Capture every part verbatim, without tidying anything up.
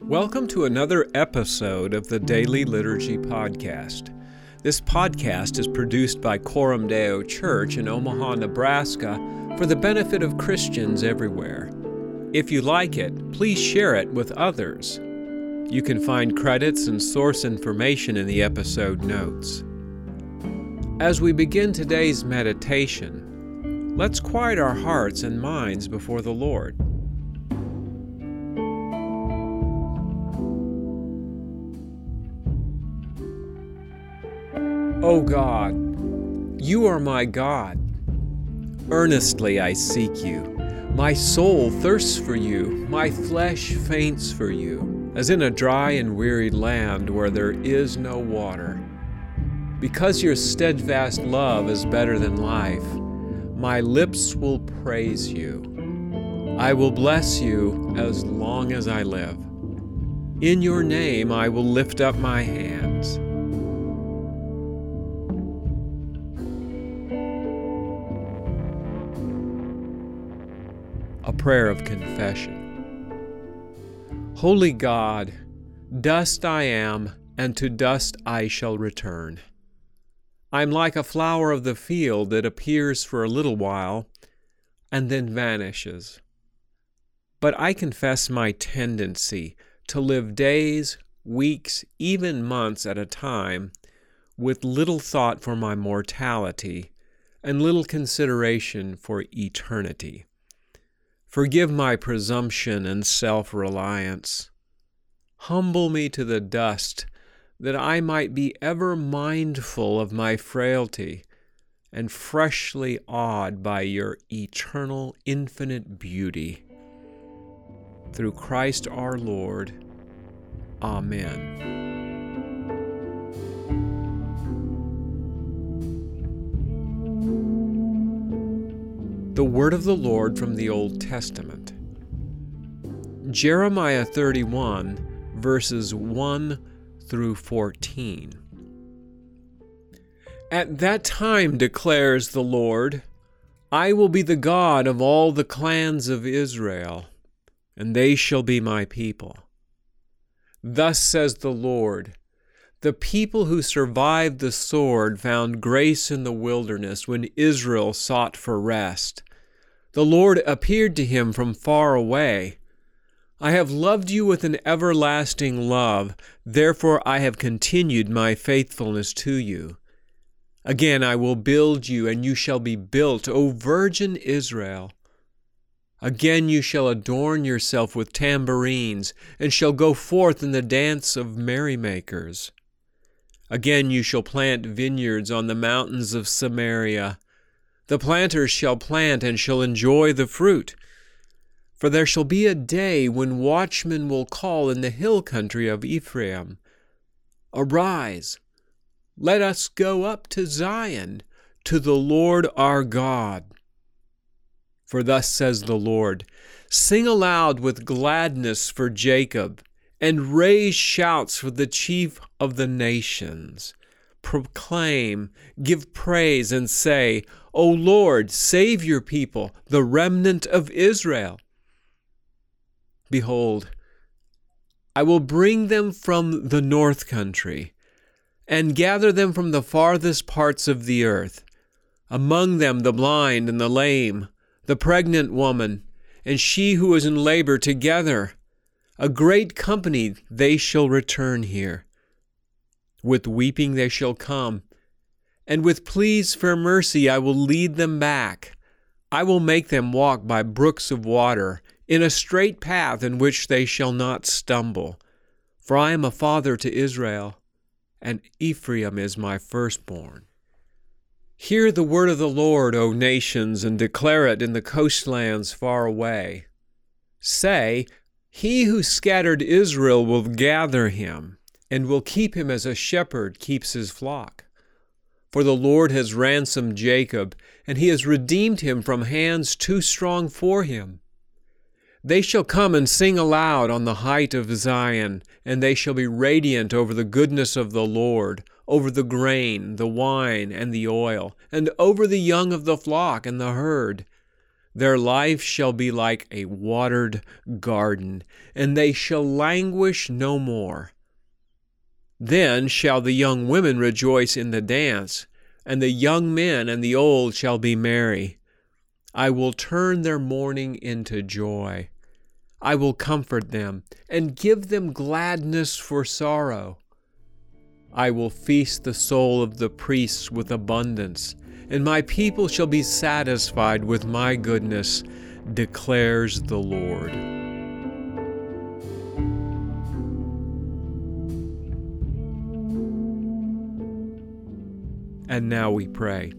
Welcome to another episode of the Daily Liturgy Podcast. This podcast is produced by Coram Deo Church in Omaha, Nebraska, for the benefit of Christians everywhere. If you like it, please share it with others. You can find credits and source information in the episode notes. As we begin today's meditation, let's quiet our hearts and minds before the Lord. O God, you are my God. Earnestly I seek you. My soul thirsts for you. My flesh faints for you, as in a dry and weary land where there is no water. Because your steadfast love is better than life, my lips will praise you. I will bless you as long as I live. In your name I will lift up my hands. A prayer of confession. Holy God, dust I am, and to dust I shall return. I am like a flower of the field that appears for a little while and then vanishes. But I confess my tendency to live days, weeks, even months at a time with little thought for my mortality and little consideration for eternity. Forgive my presumption and self-reliance. Humble me to the dust, that I might be ever mindful of my frailty and freshly awed by your eternal, infinite beauty. Through Christ our Lord. Amen. The word of the Lord from the Old Testament. Jeremiah thirty-one, verses one through fourteen. At that time, declares the Lord, I will be the God of all the clans of Israel, and they shall be my people. Thus says the Lord, the people who survived the sword found grace in the wilderness when Israel sought for rest. The Lord appeared to him from far away. I have loved you with an everlasting love, therefore I have continued my faithfulness to you. Again I will build you, and you shall be built, O Virgin Israel. Again you shall adorn yourself with tambourines, and shall go forth in the dance of merrymakers. Again you shall plant vineyards on the mountains of Samaria. The planters shall plant and shall enjoy the fruit. For there shall be a day when watchmen will call in the hill country of Ephraim, Arise, let us go up to Zion, to the Lord our God. For thus says the Lord, Sing aloud with gladness for Jacob, and raise shouts for the chief of the nations. Proclaim, give praise, and say, O Lord, save your people, the remnant of Israel. Behold, I will bring them from the north country, and gather them from the farthest parts of the earth, among them the blind and the lame, the pregnant woman, and she who is in labor together. A great company they shall return here. With weeping they shall come, and with pleas for mercy I will lead them back. I will make them walk by brooks of water, in a straight path in which they shall not stumble. For I am a father to Israel, and Ephraim is my firstborn. Hear the word of the Lord, O nations, and declare it in the coastlands far away. Say, He who scattered Israel will gather him, and will keep him as a shepherd keeps his flock. For the Lord has ransomed Jacob, and he has redeemed him from hands too strong for him. They shall come and sing aloud on the height of Zion, and they shall be radiant over the goodness of the Lord, over the grain, the wine, and the oil, and over the young of the flock and the herd. Their life shall be like a watered garden, and they shall languish no more. Then shall the young women rejoice in the dance, and the young men and the old shall be merry. I will turn their mourning into joy. I will comfort them and give them gladness for sorrow. I will feast the soul of the priests with abundance, and my people shall be satisfied with my goodness, declares the Lord. And now we pray.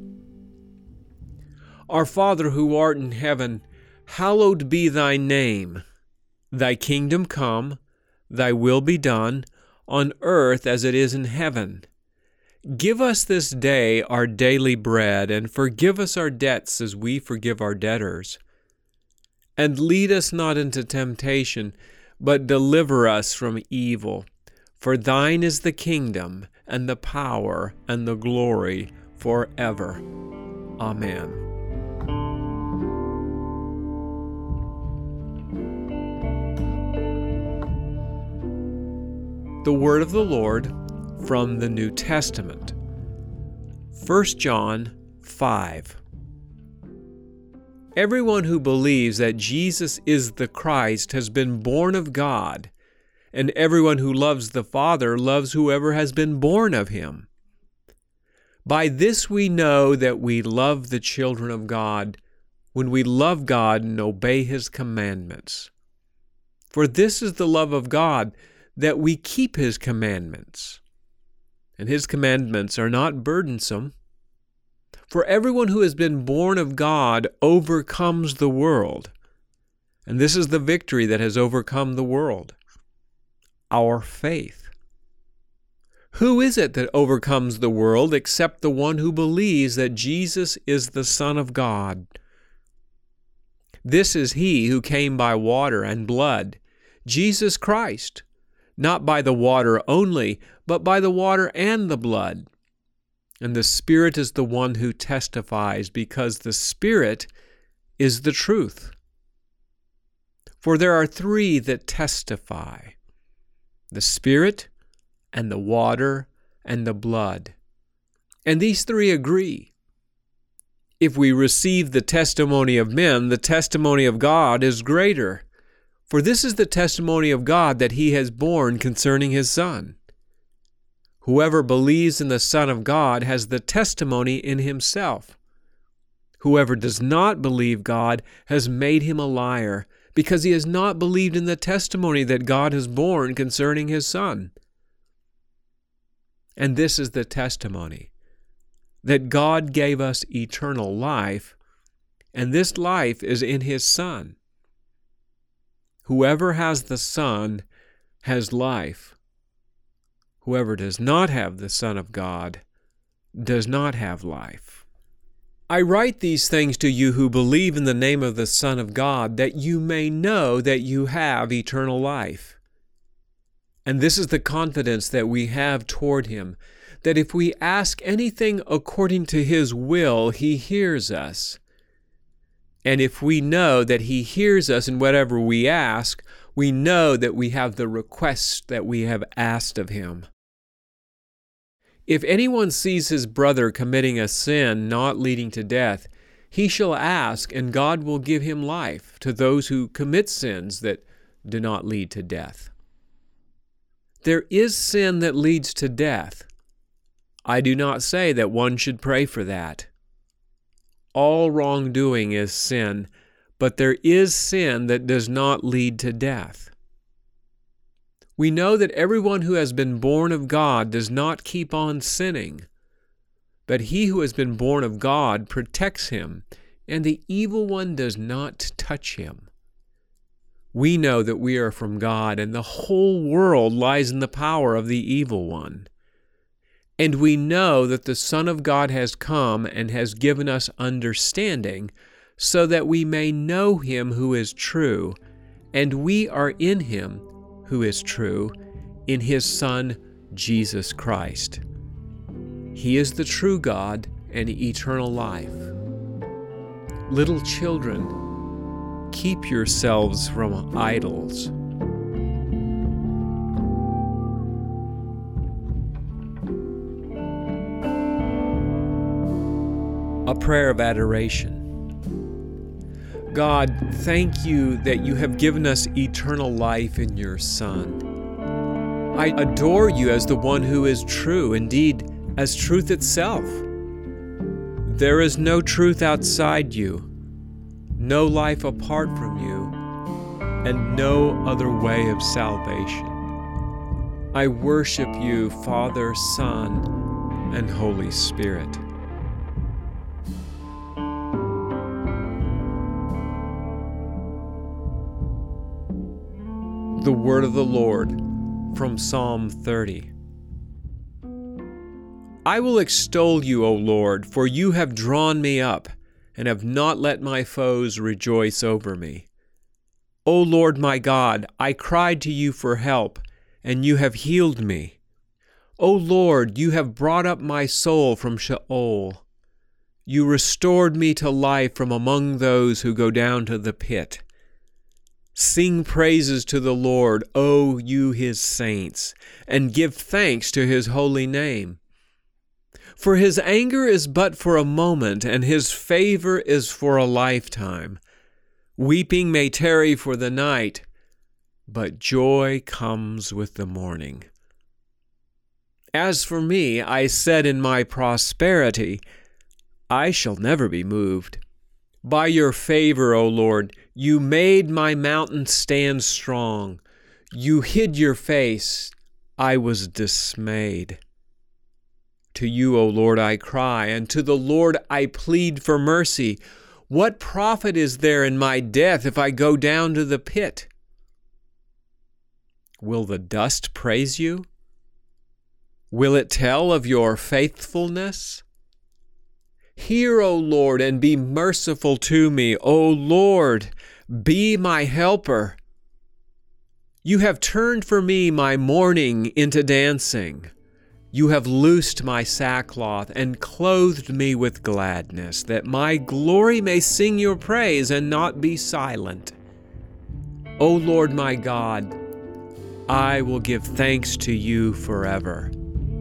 Our Father who art in heaven, hallowed be thy name. Thy kingdom come, thy will be done, on earth as it is in heaven. Give us this day our daily bread, and forgive us our debts as we forgive our debtors. And lead us not into temptation, but deliver us from evil. For thine is the kingdom, and the power, and the glory, forever. Amen. The word of the Lord from the New Testament. First John five. Everyone who believes that Jesus is the Christ has been born of God, and everyone who loves the Father loves whoever has been born of him. By this we know that we love the children of God, when we love God and obey his commandments. For this is the love of God, that we keep his commandments. And his commandments are not burdensome. For everyone who has been born of God overcomes the world. And this is the victory that has overcome the world: our faith. Who is it that overcomes the world except the one who believes that Jesus is the Son of God? This is he who came by water and blood, Jesus Christ, not by the water only, but by the water and the blood. And the Spirit is the one who testifies, because the Spirit is the truth. For there are three that testify: the Spirit, and the water, and the blood. And these three agree. If we receive the testimony of men, the testimony of God is greater. For this is the testimony of God that he has borne concerning his Son. Whoever believes in the Son of God has the testimony in himself. Whoever does not believe God has made him a liar, because he has not believed in the testimony that God has borne concerning his Son. And this is the testimony, that God gave us eternal life, and this life is in his Son. Whoever has the Son has life. Whoever does not have the Son of God does not have life. I write these things to you who believe in the name of the Son of God, that you may know that you have eternal life. And this is the confidence that we have toward him, that if we ask anything according to his will, he hears us. And if we know that he hears us in whatever we ask, we know that we have the request that we have asked of him. If anyone sees his brother committing a sin not leading to death, he shall ask, and God will give him life to those who commit sins that do not lead to death. There is sin that leads to death. I do not say that one should pray for that. All wrongdoing is sin, but there is sin that does not lead to death. We know that everyone who has been born of God does not keep on sinning, but he who has been born of God protects him, and the evil one does not touch him. We know that we are from God, and the whole world lies in the power of the evil one. And we know that the Son of God has come and has given us understanding, so that we may know him who is true, and we are in him who is true, in his Son, Jesus Christ. He is the true God and eternal life. Little children, keep yourselves from idols. A prayer of adoration. God, thank you that you have given us eternal life in your Son. I adore you as the one who is true, indeed, as truth itself. There is no truth outside you, no life apart from you, and no other way of salvation. I worship you, Father, Son, and Holy Spirit. The word of the Lord from Psalm thirty. I will extol you, O Lord, for you have drawn me up, and have not let my foes rejoice over me. O Lord my God, I cried to you for help, and you have healed me. O Lord, you have brought up my soul from Sheol. You restored me to life from among those who go down to the pit. Sing praises to the Lord, O you his saints, and give thanks to his holy name. For his anger is but for a moment, and his favor is for a lifetime. Weeping may tarry for the night, but joy comes with the morning. As for me, I said in my prosperity, I shall never be moved. By your favor, O Lord, you made my mountain stand strong. You hid your face. I was dismayed. To you, O Lord, I cry, and to the Lord I plead for mercy. What profit is there in my death if I go down to the pit? Will the dust praise you? Will it tell of your faithfulness? Hear, O Lord, and be merciful to me. O Lord, be my helper. You have turned for me my mourning into dancing. You have loosed my sackcloth and clothed me with gladness, that my glory may sing your praise and not be silent. O Lord my God, I will give thanks to you forever.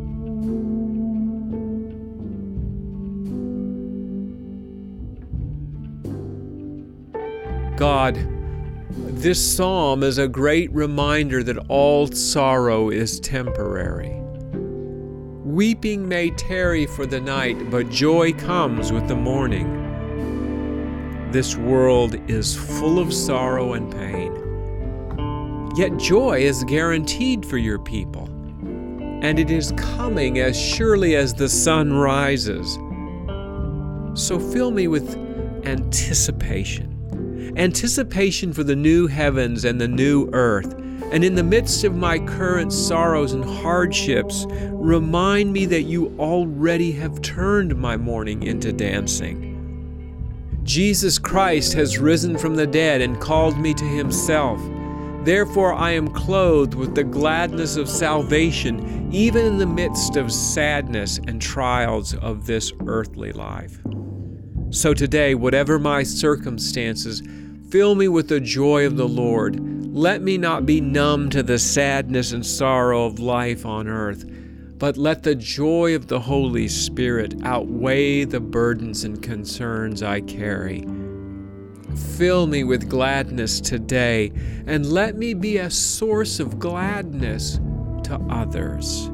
God, this psalm is a great reminder that all sorrow is temporary. Weeping may tarry for the night, but joy comes with the morning. This world is full of sorrow and pain, yet joy is guaranteed for your people, and it is coming as surely as the sun rises. So fill me with anticipation. Anticipation for the new heavens and the new earth, and in the midst of my current sorrows and hardships, remind me that you already have turned my mourning into dancing. Jesus Christ has risen from the dead and called me to himself. Therefore I am clothed with the gladness of salvation, even in the midst of sadness and trials of this earthly life. So today, whatever my circumstances, fill me with the joy of the Lord. Let me not be numb to the sadness and sorrow of life on earth, but let the joy of the Holy Spirit outweigh the burdens and concerns I carry. Fill me with gladness today, and let me be a source of gladness to others.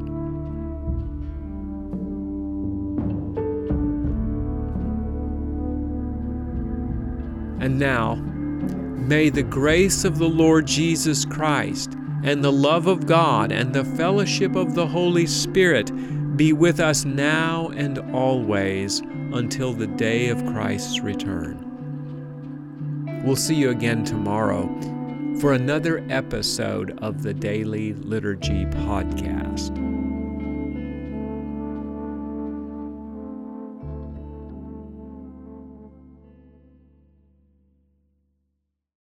And now, may the grace of the Lord Jesus Christ and the love of God and the fellowship of the Holy Spirit be with us now and always until the day of Christ's return. We'll see you again tomorrow for another episode of the Daily Liturgy Podcast.